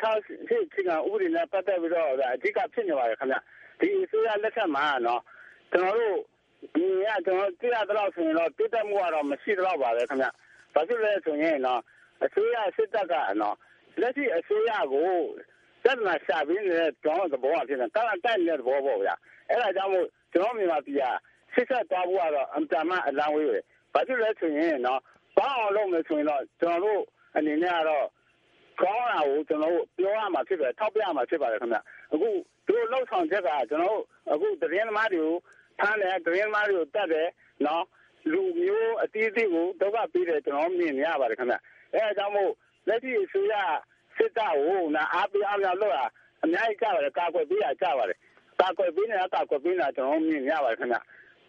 2008ချိန်ကဥပဒေနဲ့ပတ်သက်ပြီးတော့အဓိကဖြစ်နေပါတယ်ခင်ဗျဒီအစိုးရလက်ထက်မှာနော်ကျွန်တော်တို့ဒီကကျွန်တော်သိရတော့ဆိုရင်တော့တိတက်မှုကတော့မရှိတော့ပါပဲခင်ဗျဘာဖြစ်လဲဆိုရင်တော့အစိုးရစစ်တပ်ကနော်လက်ရှိအစိုးရကိုစက်နာရှာပြီးနေတဲ့ကျွန်တော်သဘောအဖြစ်နဲ့တာတိုက်နေတဲ့သဘောပေါ့ဗျာအဲ့ဒါကြောင့်မို့ကျွန်တော်မြန်မာပြည်ကစစ်ဆက်သွားဖို့ကတော့အမှန်မှအလံဝေးပဲဘာဖြစ်လဲဆိုရင်နော်ဘာအောင်လုပ်မယ်ဆိုရင်တော့ကျွန်တော်တို့အနေနဲ့ကတော့ကောင်းတာကိုကျွန်တော်တို့ပြောရမှာဖြစ်တယ်ထောက်ပြရမှာဖြစ်ပါတယ်ခင်ဗျအခုတို့လှုပ်ဆောင်ချက်ကကျွန်တော်တို့အခုသတင်းသမားတွေကိုဖမ်းတယ်သတင်းသမားတွေကိုတတ်တယ်နော်လူမျိုးအတီးအတီးကိုဒုက္ခပေးတယ်ကျွန်တော်မြင်ရပါတယ်ခင်ဗျအဲဒါကြောင့်မို့လက်ရှိအစိုးရစစ်တပ်ကိုအားပေးအားများလို့အများကြီးကြပါတယ်ကာကွယ်ပေးရကြပါတယ်ကာကွယ်ပေးနေတာကျွန်တော်မြင်ရပါတယ်ခင်ဗျ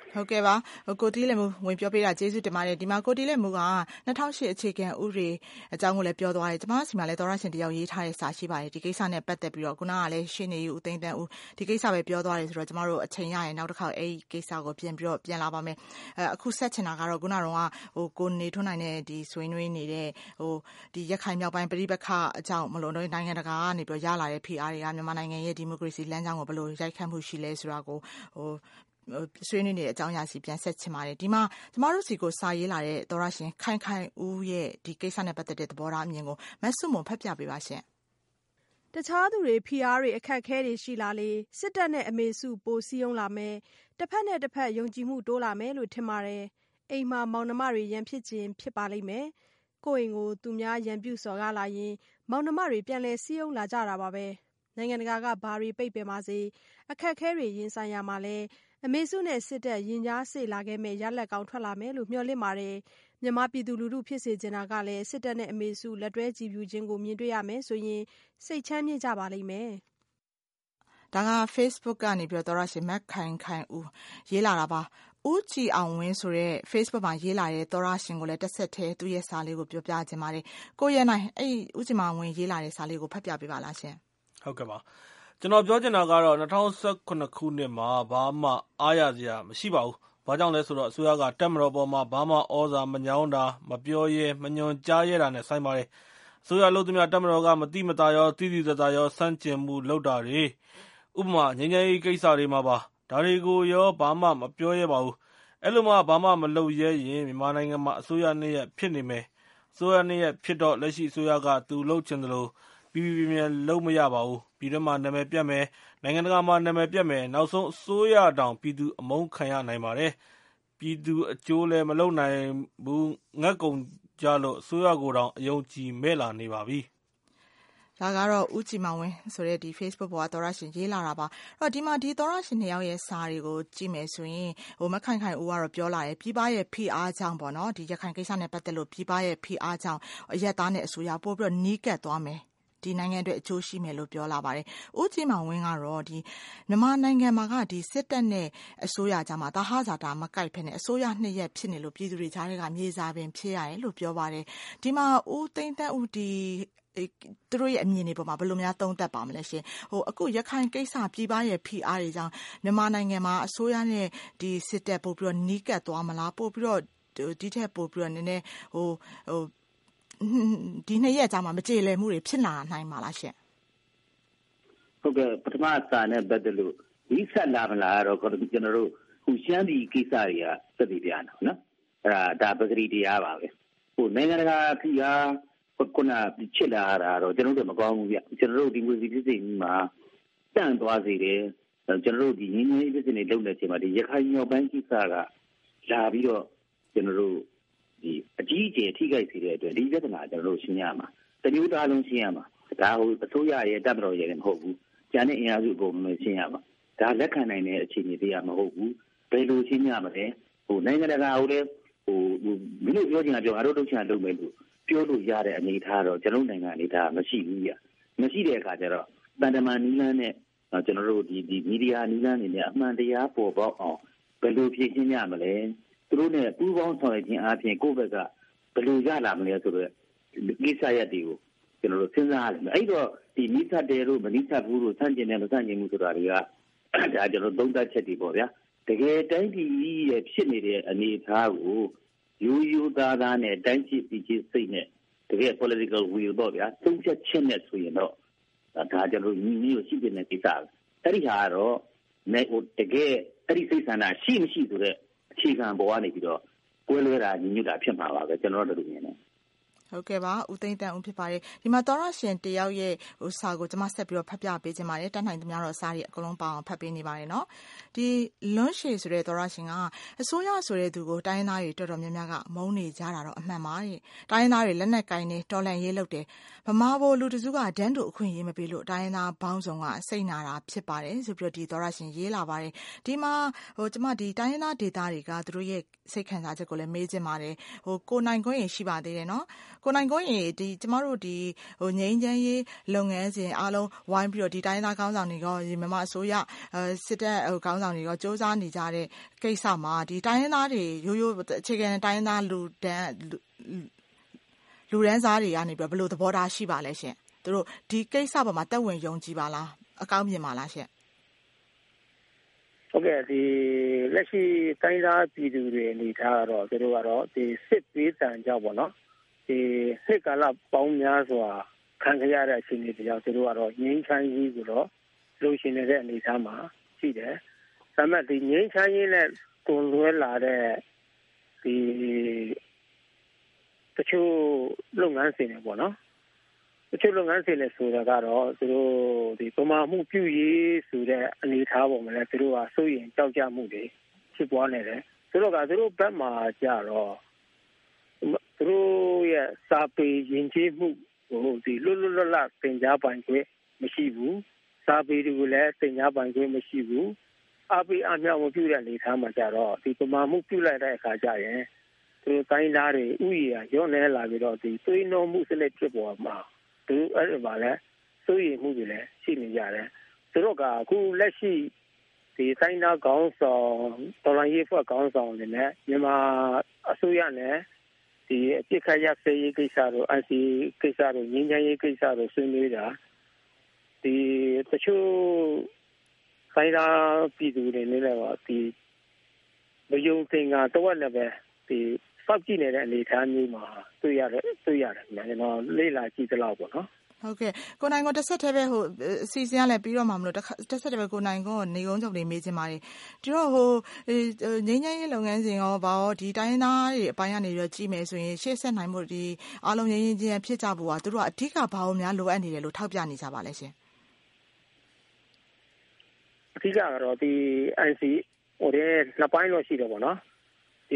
ဟုတ်ကဲ့ပါကိုတီးလက်မှုဝင်ပြောပေးတာကျေးဇူးတင်ပါတယ်ဒီမှာကိုတီးလက်မှုက2008အခြေခံဥပဒေအကြောင်းကိုလည်းပြောသွားတယ်ကျမစီမှာလည်းသောရရှင်တယောက်ရေးထားတဲ့စာရှိပါတယ်ဒီကိစ္စနဲ့ပတ်သက်ပြီးတော့ခုနကလည်းရှင်းနေဦးသိန်းတန်းဦးဒီကိစ္စပဲပြောသွားတယ်ဆိုတော့ကျမတို့အချိန်ရရင်နောက်တစ်ခါအဲ့ဒီကိစ္စကိုပြန်လာပါမယ်အခုဆက်ချင်တာကတော့ခုနကတော့ကိုနေထွန်းနိုင်တဲ့ဒီဆွေးနွေးနေတဲ့ဒီရခိုင်မြောက်ပိုင်းပြည်ပခါအကြောင်းမလို့နိုင်ငံတကာကနေပြီးရလာတဲ့ PR တွေကမြန်မာနိုင်ငံရဲ့ဒီမိုကရေစီလမ်းကြောင်းကိုဘယ်လိုရိုက်ခတ်မှုရှိလဲဆိုတာကိုဆွေးနွေးနေတဲ့အကြောင်းအရာစီပြန်ဆက်ချင်ပါတယ်ဒီမှာကျမတို့စီကိုစာရေးလာတဲ့သောရရှင်ခိုင်ဦးရဲ့ဒီကိစ္စနဲ့ပတ်သက်တဲ့သဘောထားအမြင်ကိုမဆုမွန်ဖတ်ပြပေးပါရှင်တခြားသူတွေ PR တွေအခက်အခဲတွေရှိလာလေစစ်တပ်နဲ့အမေစုပိုစည်းရုံးလာမယ်တစ်ဖက်နဲ့တစ်ဖက်ယုံကြည်မှုတိုးလာမယ်လို့ထင်ပါတယ်အိမ်မှာမောင်နှမတွေရန်ဖြစ်ခြင်းဖြစ်ပါလိမ့်မယ်ကိုယ့်အိမ်ကိုသူများရန်ပြုစော်ကားလာရင်မောင်နှမတွေပြန်လဲစည်းရုံးလာကြတာပါပဲနိုင်ငံတကာကဘာတွေပိတ်ပင်ပါစေအခက်အခဲတွေရင်ဆိုင်ရမှာလဲအမေစုနဲ့စစ်တပ်ရင်ကြားစေ့လာခဲ့မဲ့ရလက်ကောင်းထွက်လာမယ်လို့မျှော်လင့်ပါတယ်မြန်မာပြည်သူလူထုဖြစ်စေချင်တာကလည်းစစ်တပ်နဲ့အမေစုလက်တွဲကြည်ပြူခြင်းကိုမြင်တွေ့ရမယ်ဆိုရင်စိတ်ချမ်းမြေ့ကြပါလိမ့်မယ်ဒါက Facebook ကနေပြီးတော့သောရရှင်မက်ခိုင်ဦးရေးလာတာပါဦးကြည်အောင်ဝင်းဆိုတဲ့ Facebook မှာရေးလာတဲ့သောရရှင်ကိုလည်းတစ်ဆက်တည်းသူ့ရဲ့စာလေးကိုပြောပြခြင်းပါတယ်ကိုရနိုင်အဲ့ဦးကြည်အောင်ဝင်းရေးလာတဲ့စာလေးကိုဖတ်ပြပေးပါလားရှင်ဟုတ်ကဲ့ပါကျွန်တော်ပြောချင်တာကတော့2019ခုနှစ်မှာဘာမှအားရစရာမရှိပါဘူး။ဘာကြောင့်လဲဆိုတော့အစိုးရကတက်မတော်ပေါ်မှာဘာမှဩဇာမညောင်းတာမပြောရဲမညွန်ကြားရဲတာနဲ့ဆိုင်ပါတယ်။အစိုးရလုပ်သမျှတက်မတော်ကမတိမတာရောတိတိတသားရောစန့်ကျင်မှုလုပ်တာတွေဥပမာငြိမ်းချမ်းရေးကိစ္စတွေမှာပါဒါတွေကိုရောဘာမှမပြောရဲပါဘူး။အဲ့လိုမှဘာမှမလုပ်ရဲရင်မြန်မာနိုင်ငံမှာအစိုးရနှစ်ရပ်ဖြစ်နေမယ်။အစိုးရနှစ်ရပ်ဖြစ်တော့လက်ရှိအစိုးရကသူလုပ်ချင်တယ်လို့ပြည်မြန်လုံးမရပါဘူးပြည်တွင်းမှာနာမည်ပြတ်မယ်နိုင်ငံတကာမှာနာမည်ပြတ်မယ်နောက်ဆုံးအစိုးရတောင်ပြည်သူအမုန်းခံရနိုင်ပါတယ်ပြည်သူအကျိုးလည်းမလုပ်နိုင်ဘူးငတ်ကုန်ကြလို့အစိုးရကိုတောင်အယုံကြည်မဲ့လာနေပါပြီဒါကတော့ဦးကြည်မောင်ဝင်းဆိုတဲ့ဒီ Facebook ပေါ်ကသောရရှင်ရေးလာတာပါအဲ့တော့ဒီမှာဒီသောရရှင်နှစ်ယောက်ရဲ့စာတွေကိုကြည့်မယ်ဆိုရင်မခိုင်ဦးကတော့ပြောလာတယ်ပြည်ပရဲ့ PR ကြောင့်ပေါ့နော်ဒီရခိုင်ကိစ္စနဲ့ပတ်သက်လို့ပြည်ပရဲ့ PR ကြောင့်အရက်သားနဲ့အစိုးရပို့ပြီးတော့နီးကပ်သွားမယ်ဒီနိုင်ငံအတွက်အကျိုးရှိမယ်လို့ပြောလာပါတယ်။ဦးကြည်မောင်ဝင်းကတော့ဒီမြန်မာနိုင်ငံမှာကဒီစစ်တပ်နဲ့အစိုးရကြားမှာတဟဇာတာမကိုက်ဖ ೇನೆ အစိုးရနှစ်ရက်ဖြစ်နေလို့ပြည်သူတွေကြားတွေကမြေစာပင်ဖြစ်ရတယ်လို့ပြောပါတယ်။ဒီမှာဦးသိန်းတန်းဦးဒီသူတို့ရဲ့အမြင်တွေပေါ်မှာဘယ်လိုများသုံးသပ်ပါမလဲရှင်အခုရခိုင်ကိစ္စပြည်ပရဲ့ PR တွေကြောင့်မြန်မာနိုင်ငံမှာအစိုးရနဲ့ဒီစစ်တပ်ပို့ပြီးတော့နီးကပ်သွားမလားပို့ပြီးတော့ဒီထက်ပို့ပြီးတော့နည်းနည်းဒီနှစ်ရက်ကြာမှာမကြေလည်မှုတွေဖြစ်လာနိုင်မှာလားရှင်ဟုတ်ကဲ့ပထမစာနဲ့ပတ်သက်လို့ဒီဆက်လာမလားတော့ကျွန်တော်တို့ခုရှမ်းပြည်ကိစ္စတွေကသက်တည်ပြနော်အဲ့ဒါပဂရီတရားပါပဲနိုင်ငံတကာဖိအားခုနချစ်လာတာတော့ကျွန်တော်တို့မကောင်းဘူးဗျကျွန်တော်တို့ဒီမိုကရေစီပြည်စီမှာတန့်သွားစေတယ်ကျွန်တော်တို့ဒီငင်းငင်းပြည်စီနေလုပ်နေချိန်မှာဒီရခိုင်မြောက်ပိုင်းကိစ္စကလာပြီးတော့ကျွန်တော်တို့ဒီအကြီးအကျယ်ထိခိုက်စေတဲ့အတွက်ဒီပြဿနာကျွန်တော်တို့ရှင်းရမှာတမျိုးသားလုံးရှင်းရမှာဒါဟိုအစိုးရရဲ့တပ်မတော်ရဲ့လည်းမဟုတ်ဘူးကျန်တဲ့အင်အားစုအကုန်လုံးရှင်းရမှာဒါလက်ခံနိုင်တဲ့အခြေအနေတရားမဟုတ်ဘူးဘယ်လိုရှင်းရမလဲနိုင်ငံတကာဟိုလည်းမင်းတို့ပြောချင်တာပြောငါတို့လုပ်ချင်တာလုပ်မယ်လို့ပြောလို့ရတဲ့အနေအထားတော့ကျွန်တော်နိုင်ငံအနေအထားမရှိဘူးပြမရှိတဲ့အခါကျတော့တန်တမာနီးလန်းနဲ့ကျွန်တော်တို့ဒီမီဒီယာနီးလန်းနေနဲ့အမှန်တရားပေါ်ပေါက်အောင်ဘယ်လိုဖြည့်ရှင်းရမလဲသူတို့နဲ့ပူးပေါင်းဆောင်ရွက်ခြင်းအပြင်ကိုယ့်ဘက်ကဘယ်လိုရလာမလဲဆိုတော့ကိစ္စရပ်တွေကိုကျွန်တော်တို့စဉ်းစားရတယ်အဲ့တော့ဒီမိသတ်တယ်လို့မနိသတ်ဘူးလို့ဆန့်ကျင်တယ်မဆန့်ကျင်ဘူးဆိုတာတွေကဒါကျွန်တော်သုံးသပ်ချက်တွေပေါ့ဗျာတကယ်တိုင်းပြည်ရဲ့ဖြစ်နေတဲ့အနေအထားကိုရိုးသားသားနဲ့တိုင်းပြည်ပြည်ချင်းစိတ်နဲ့တကယ် political will ပေါ့ဗျာသုံးချက်ချက်နဲ့ဆိုရင်တော့ဒါကျွန်တော်ညီမျိုးရှိတဲ့ကိစ္စအဲ့ဒီဟာကတော့တကယ်အဲ့ဒီစိတ်ဆန္ဒရှိမရှိဆိုတဲ့အခြေခံပေါ်ကနေပြီးတော့ကွဲလွဲတာညီညွတ်တာဖြစ်မှာပါပဲကျွန်တော်တို့မြင်တယ်ဟုတ်ကဲ့ပါဦးသိန်းတန်းဦးဖြစ်ပါတယ်ဒီမှာသောရရှင်တယောက်ရဲ့စာကိုကျွန်မဆက်ပြီးတော့ဖတ်ပြပေးခြင်းပါတယ်တတ်နိုင်သမျှတော့စာတွေအကုန်လုံးပါအောင်ဖတ်ပေးနေပါတယ်နော်ဒီလွန်းရှည်ဆိုတဲ့သောရရှင်ကအစိုးရဆိုတဲ့သူကိုတိုင်းသားတွေတော်တော်များများကမုန်းနေကြတာတော့အမှန်ပါတဲ့တိုင်းသားတွေလက်နက်ကင်နေတော်လန်ရေးလုပ်တယ်ဗမာဘိုလူတစုကဒန်းတူအခွင့်အရေးမပေးလို့တိုင်းသားဘောင်းဆောင်ကစိတ်နာတာဖြစ်ပါတယ်ဆိုပြီးတော့ဒီသောရရှင်ရေးလာပါတယ်ဒီမှာကျွန်မဒီတိုင်းသားဒေသတွေကသူတို့ရဲ့စိတ်ခံစားချက်ကိုလည်းမေးခြင်းပါတယ်ကိုနိုင်ခွင့်ရရှိပါသေးတယ်နော်ကိုနိုင်ကိုရင်ကျမတို့ငြိမ်းချမ်းရေးလုပ်ငန်းစဉ်အားလုံးဝိုင်းပြီးတော့ဒီတိုင်းသားခေါင်းဆောင်တွေကမြန်မာအစိုးရစစ်တပ်ခေါင်းဆောင်တွေကစ조사နေကြတဲ့ကိစ္စမှာဒီတိုင်းရင်းသားတွေရိုးရိုးအခြေခံတိုင်းရင်းသားလူတန်းစားတွေကနေပြီးဘယ်လိုသဘောထားရှိပါလဲရှင်သူတို့ဒီကိစ္စပေါ်မှာတက်ဝင်ယုံကြည်ပါလားအကောင်းမြင်ပါလားရှင်ဟုတ်ကဲ့ဒီလက်ရှိတိုင်းသားပြည်သူတွေအနေထားတော့သူတို့ကတော့ဒီစစ်ပေးတံကြောင့်ပေါ့နော်ဒီစစ်ကာလပေါင်းများစွာခံရတဲ့အချိန်တွေကြောင့်သူတို့ကတော့ငြိမ်းချမ်းရေးကိုတော့လိုချင်နေတဲ့အနေထားမှာရှိတယ်။ဒါပေမဲ့ဒီငြိမ်းချမ်းရေးနဲ့ကိုယ်လွဲလာတဲ့ဒီတချို့လုပ်ငန်းစဉ်တွေပေါ့နော်တချို့လုပ်ငန်းစဉ်တွေဆိုတာကတော့သူတို့ဒီပမာမှုပြုရေးဆိုတဲ့အနေထားပေါ်မှာလည်းသူတို့ကစိုးရင်ကြောက်ကြမှုတွေဖြစ်ပွားနေတယ်။သူတို့ဘက်မှာကြတော့သူတို့ရဲ့စာပေယဉ်ကျေးမှုဟိုဒီလွတ်လပ်သင်ကြားပိုင်ခွင့်မရှိဘူး။စာပေတွေကိုလည်းသင်ကြားပိုင်ခွင့်မရှိဘူး။အပိအမြောက်မပြုတဲ့အနေထားမှာကြတော့ဒီပမာမှုပြုလိုက်တဲ့အခါကျရင်သူတို့တိုင်းသားတွေဥယျာဉ်ရောနေလာပြီးတော့ဒီသွေးနှောမှုစနစ်ဖြစ်ပေါ်မှာသူအဲ့ဒီမှာလည်းစိုးရိမ်မှုတွေလည်းရှိနေကြတယ်။သူတို့ကအခုလက်ရှိဒီတိုင်းသားခေါင်းဆောင်တော်လှန်ရေးဖွဲ့ခေါင်းဆောင်တွေနဲ့မြန်မာအစိုးရနဲ့ဒီအပြစ်ခတ်ရစေးရေးကိစ္စတို့အစီကိစ္စတို့ငြိမ်းချမ်းရေးကိစ္စတို့ဆွေးနွေးတာဒီတချို့တိုင်းသားပြည်သူတွေနဲ့တော့ဒီမယုံသင်္ကာတော့လည်းပဲဒီစောက်ကြည့်နေတဲ့အနေအထားမျိုးမှာတွေ့ရတယ်ကျွန်တော်လေ့လာကြည့်သလောက်ပေါ့နော်ဟုတ်ကဲ့ကိုနိုင်ကိုတစ်ဆက်တည်းပဲဟိုအစီအစဉ်ကလည်းပြီးတော့မှမလို့တစ်ဆက်တည်းပဲကိုနိုင်ကိုနေကုန်းချုပ်နေမေးချင်ပါတယ်ဒီတော့ဟိုငြိမ်းချမ်းရေးလုပ်ငန်းစဉ်ရောဘာရောဒီတိုင်းသားတွေအပိုင်းကနေတော့ကြည့်မယ်ဆိုရင်ရှေ့ဆက်နိုင်မှုဒီအားလုံးငြိမ်းချမ်းဖြစ်ကြဖို့ကသူတို့ကအဓိကဘာလို့များလိုအပ်နေတယ်လို့ထောက်ပြနေကြပါလဲရှင်အဓိကကတော့ဒီ NC ဟိုတဲ့နှစ်ပိုင်းလို့ရှိတယ်ပေါ့နော်ဒီ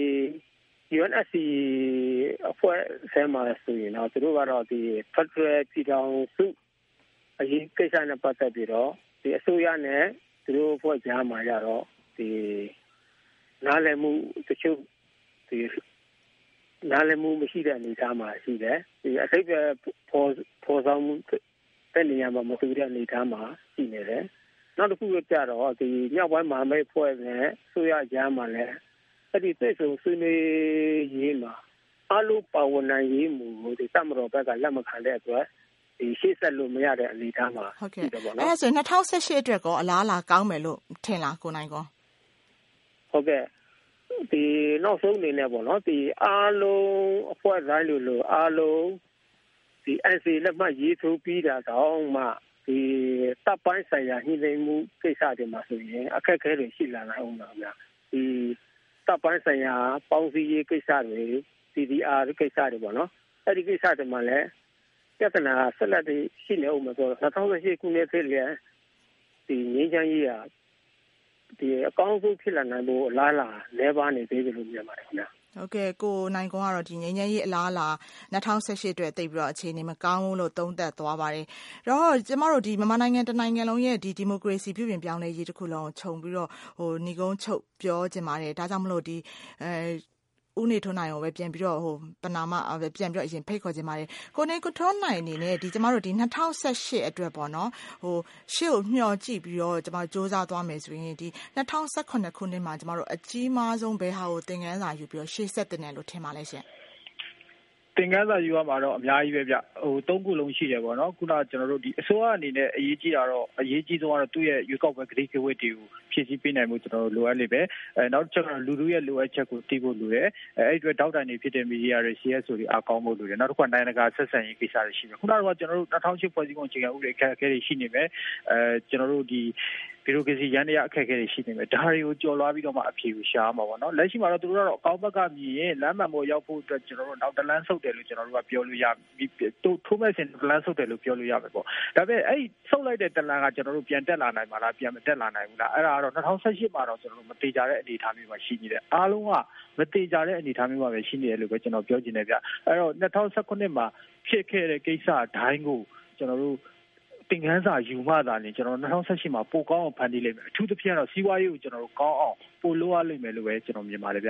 UNSC အဖွဲ့ဆဲမှာဆိုရင်တော့သူတို့ကတော့ဒီ Federal ပြည်ထောင်စုအရေးကိစ္စနဲ့ပတ်သက်ပြီးတော့ဒီအစိုးရနဲ့သူတို့ဖွဲ့ကြားမှာကြတော့ဒီနားလည်မှုတချို့ဒီနားလည်မှုမရှိတဲ့အနေအထားမှာရှိတယ်ဒီအစိပ်ပဲပေါ်ဆောင်မှုတဲ့နေရာမှာမတူတဲ့အနေအထားမှာရှိနေတယ်နောက်တစ်ခုကကြတော့ဒီမြောက်ပိုင်းမဟာမိတ်ဖွဲ့နဲ့အစိုးရကြားမှာလည်းအဲ့ဒီသိဆုံဆွေးနွေးရေးမှာအလုံးပါဝင်နိုင်ရေးမူဒီတမတော်ဘက်ကလက်မခံတဲ့အတွက်ဒီရှေ့ဆက်လို့မရတဲ့အနေအထားမှာရှိတယ်ပေါ့နော်အဲ့ဒါဆို2018အတွက်ကောအလားအလာကောင်းမယ်လို့ထင်လားကိုနိုင်ကောဟုတ်ကဲ့ဒီနောက်ဆုံးအနေနဲ့ပေါ့နော်ဒီအားလုံးအဖွဲ့တိုင်းလို့အားလုံးဒီ NC လက်မှတ်ရေးထိုးပြီးတာတော့မှဒီတပ်ပိုင်းဆိုင်ရာညှိနှိုင်းမှုကိစ္စတွေမှာဆိုရင်အခက်အခဲတွေရှိလာနိုင်အောင်ပါဗျာဒီတပ်ပိုင်းဆိုင်ရာပေါင်းစည်းရေးကိစ္စတွေ CDR ကိစ္စတွေပေါ့နော်အဲ့ဒီကိစ္စတွေမှာလည်းပြဿနာဆက်လက်ပြီးရှိနေအောင်မဆိုတော့2018ခုနှစ်ထဲလေဒီငြိမ်းချမ်းရေးဟာဒီအကောင်းဆုံးဖြစ်လာနိုင်ဖို့အလားအလာလဲပါနေသေးတယ်လို့မြင်ပါတယ်ခင်ဗျာဟုတ်ကဲ့ကိုနိုင်ကွန်းကတော့ဒီငြိမ်းချမ်းရေးအလားအလာ2018အတွက်တိတ်ပြီးတော့အခြေအနေမကောင်းဘူးလို့သုံးသပ်သွားပါတယ်။တော့ကျမတို့ဒီမြန်မာနိုင်ငံတနိုင်ငံလုံးရဲ့ဒီမိုကရေစီပြုပြင်ပြောင်းလဲရေးတစ်ခုလုံးခြုံပြီးတော့ဟိုဏီကုန်းချုပ်ပြောချင်ပါတယ်။ဒါကြောင့်မလို့ဒီဦးနေထွန်းနိုင်ကိုပဲပြန်ပြီးတော့ဟိုပနာမပြန်ပြီးတော့အရင်ဖိတ်ခေါ်ချင်ပါတယ်။ကိုနေထွန်းနိုင်အနေနဲ့ဒီကျမတို့ဒီ2018အတွက်ပေါ့နော်ဟိုရှေ့ကိုမျှော်ကြည့်ပြီးတော့ကျမတို့စ조사သွားမယ်ဆိုရင်ဒီ2018ခုနှစ်မှာကျမတို့အကြီးမားဆုံးဘယ်ဟာကိုသင်ခန်းစာယူပြီးတော့ရှေ့ဆက်တင်တယ်လို့ထင်ပါလဲရှင်။သင်ခန်းစာယူရမှာတော့အများကြီးပဲဗျဟို၃ခုလုံးရှိတယ်ပေါ့နော်ခုနကျွန်တော်တို့ဒီအစိုးရအနေနဲ့အရေးကြီးတာတော့အရေးကြီးဆုံးကတော့သူ့ရဲ့ရွေးကောက်ပွဲဂတိကဝတ်တွေကိုဖြည့်ဆည်းပေးနိုင်မှုကျွန်တော်တို့လိုအပ်နေပဲနောက်တစ်ချက်ကတော့လူထုရဲ့လိုအပ်ချက်ကိုသိဖို့လိုတယ်အဲ့ဒီအတွက်ဒေါက်တာနေဖြစ်တဲ့မီဒီယာတွေ CS တွေအားကောင်းဖို့လိုတယ်နောက်တစ်ခုကနိုင်ငံတကာဆက်ဆံရေးကိစ္စတွေရှိတယ်ခုနကကျွန်တော်တို့2008ဖွဲ့စည်းပုံအခြေခံဥပဒေအခက်အခဲတွေရှိနေပဲကျွန်တော်တို့ဒီဘီရိုကရေစီရန်တရားအခက်အခဲတွေရှိနေမယ်ဒါတွေကိုကြော်လွှားပြီးတော့မှအဖြေကိုရှာမှာပေါ့နော်လက်ရှိမှာတော့သူတို့ကတော့အကောင်းဘက်ကမြင်ရင်လမ်းမှန်ပေါ်ရောက်ဖို့အတွက်ကျွန်တော်တို့နောက်တလန်းဆုပ်တယ်လို့ကျွန်တော်တို့ကပြောလို့ရထိုးမဲ့စဉ်တလန်းဆုပ်တယ်လို့ပြောလို့ရမယ်ပေါ့ဒါပေမဲ့အဲ့ဆုပ်လိုက်တဲ့တလန်းကကျွန်တော်တို့ပြန်တက်လာနိုင်မှာလားပြန်မတက်လာနိုင်ဘူးလားအဲ့ဒါကတော့2018မှာတော့ကျွန်တော်တို့မတေချာတဲ့အနေအထားမျိုးမှာရှိနေတယ်အားလုံးကမတေချာတဲ့အနေအထားမျိုးမှာပဲရှိနေတယ်လို့ပဲကျွန်တော်ပြောချင်တယ်ဗျအဲ့တော့2019မှာဖြစ်ခဲ့တဲ့ကိစ္စဒိုင်းကိုကျွန်တော်တို့သင်ခန်းစာယူမှသာလေကျွန်တော်2018မှာပိုကောင်းအောင်ဖန်တီးလိုက်မယ်အထူးသဖြင့်တော့စီးပွားရေးကိုကျွန်တော်တို့ကောင်းအောင်ပိုလုပ်ရလိမ့်မယ်လို့ပဲကျွန်တော်မြင်ပါတယ်ဗျ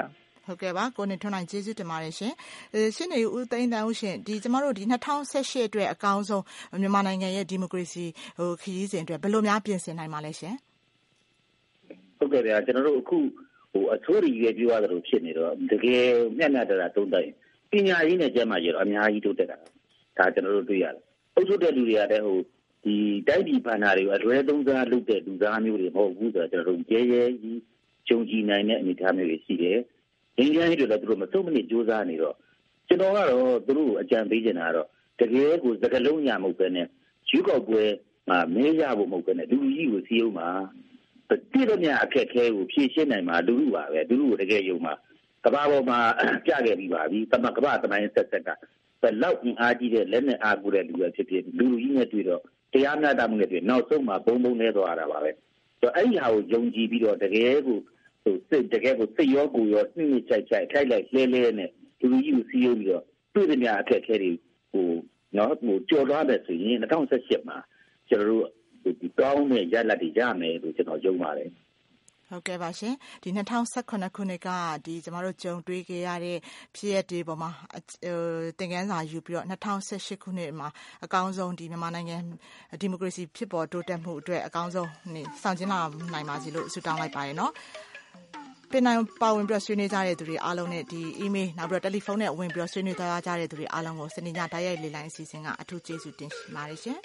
ဟုတ်ကဲ့ပါကိုနေထွန်းနိုင်ကျေးဇူးတင်ပါတယ်ရှင်ရှင်းနေဦးသိန်းတန်းဦးရှင်ဒီကျမတို့ဒီ2018အတွက်အကောင်းဆုံးမြန်မာနိုင်ငံရဲ့ဒီမိုကရေစီခရီးစဉ်အတွက်ဘယ်လိုများပြင်ဆင်နိုင်မှာလဲရှင်ဟုတ်ကဲ့ဗျာကျွန်တော်တို့အခုအဆိုးရည်ရွယ်ပြောရသလိုဖြစ်နေတော့တကယ်မျက်နှာတရာသုံးတိုင်းပညာရေးနဲ့ကျန်းမာရေးတော့အများကြီးတိုးတက်တာဒါကျွန်တော်တို့တွေ့ရတယ်အုပ်ချုပ်တဲ့လူတွေကလည်းဒီတိုက်ပြည်ဘဏ္ဍာတွေကိုအလွဲသုံးစားလုပ်တဲ့လူသားမျိုးတွေမဟုတ်ဘူးဆိုတော့ကျွန်တော်တို့ရဲရဲကြီးကြုံကြည်နိုင်တဲ့အနေအထားမျိုးတွေရှိတယ်ငင်းကြမ်းတွေလည်းသူတို့မစုံမနစ်စူးစမ်းနေတော့ကျွန်တော်ကတော့သူတို့အကြံပေးနေတာကတော့တကယ်ကိုစကလုံးညာမဟုတ်ပဲနဲ့ရွေးကောက်ပွဲမှာမဲရဖို့မဟုတ်ပဲနဲ့လူကြီးကိုစီးအောင်မှာတိရမြအခက်ခဲကိုဖြည့်ရှင်းနိုင်မှာလူလူပါပဲလူလူကိုတကယ်ယုံမှာကဘာပေါ်မှာပြခဲ့ပြီးပါပြီကဘာတမိုင်းဆက်ဆက်ကဘယ်လောက်အားကြီးတဲ့လက်နဲ့အားကိုးတဲ့လူပဲဖြစ်ဖြစ်လူကြီးနဲ့တွေ့တော့တရားမျှတမှုနဲ့တွေ့နောက်ဆုံးမှာဘုံနေသွားတာပါပဲဆိုတော့အဲ့ဒီဟာကိုယုံကြည်ပြီးတော့တကယ်ကိုစိတ်ရောကိုယ်ရောနှိမ့်နှိမ့်ချိုက်ချိုက်ထိုက်လိုက်လဲလဲနဲ့လူကြီးကိုစီးရုံးပြီးတော့တွေ့တဲ့များအခက်ခဲတွေကြော်သွားတယ်ဆိုရင်2018မှာကျွန်တော်တို့ဒီကောင်းတဲ့ရလဒ်တွေရမယ်လို့ကျွန်တော်ယုံပါတယ်ဟုတ်ကဲ့ပါရှင်ဒီ2018ခုနှစ်ကဒီကျမတို့ကြုံတွေ့ခဲ့ရတဲ့ဖြစ်ရပ်တွေပေါ်မှာသင်ခန်းစာယူပြီးတော့2018ခုနှစ်မှာအကောင်းဆုံးဒီမြန်မာနိုင်ငံဒီမိုကရေစီဖြစ်ပေါ်တိုးတက်မှုအတွက်အကောင်းဆုံးဆောင်ကျဉ်းလာနိုင်ပါစေလို့ဆုတောင်းလိုက်ပါတယ်နော်ပြန်နိုင်ပါဝင်ပြီးဆွေးနွေးကြတဲ့သူတွေအားလုံးနဲ့ဒီ email နောက်ပြီးတော့တယ်လီဖုန်းနဲ့ဝင်ပြီးဆွေးနွေးကြတဲ့သူတွေအားလုံးကိုစနေညတိုက်ရိုက်လေလိုင်းအစီအစဉ်ကအထူးကျေးဇူးတင်ပါတယ်ရှင်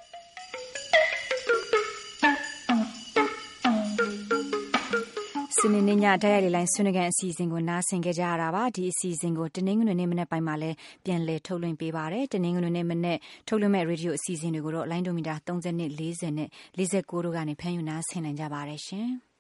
စနေနေ့ညတိုက်ရိုက်လေလိုင်းဆွေးနွေးခန်းအစီအစဉ်ကိုနားဆင်ကြကြရတာပါဒီအစီအစဉ်ကိုတနင်္ဂနွေနေ့မနေ့ပိုင်းမှာလည်းပြန်လည်ထုတ်လွှင့်ပေးပါတယ်တနင်္ဂနွေနေ့မနေ့ထုတ်လွှင့်မဲ့ရေဒီယိုအစီအစဉ်တွေကိုတော့လိုင်းဒိုမီတာ30နဲ့40နဲ့49တို့ကနေဖမ်းယူနားဆင်နိုင်ကြပါတယ်ရှင်